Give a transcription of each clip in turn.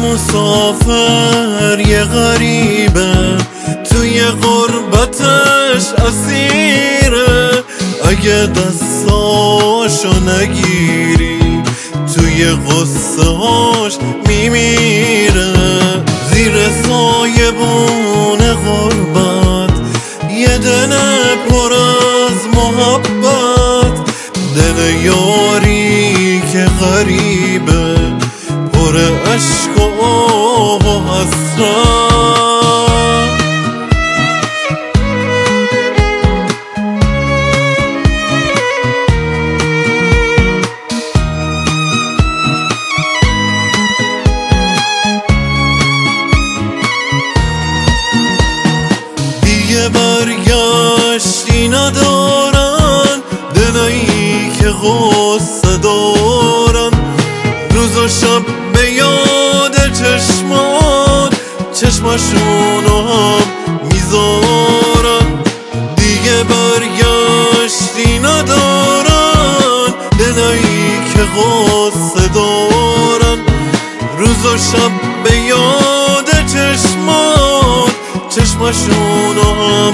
مسافر یه غریبه، توی غربتش اسیره. اگه دستاشو نگیری توی غصه هاش میمیره. زیر سایبون غربت یه دل پر از محبت، دل یاری که غریبه پر عشق و آه و حسرت. دیگه برگشتی ندارن دلایی که غصه دارن، روز و شب به یاد چشمشونو هم میذارن. دیگه برگشتی ندارن دلایی که غصه دارن، روز و شب به یاد چشمشونو هم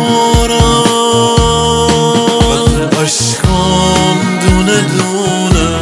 میذارن. اشکام دونه دونه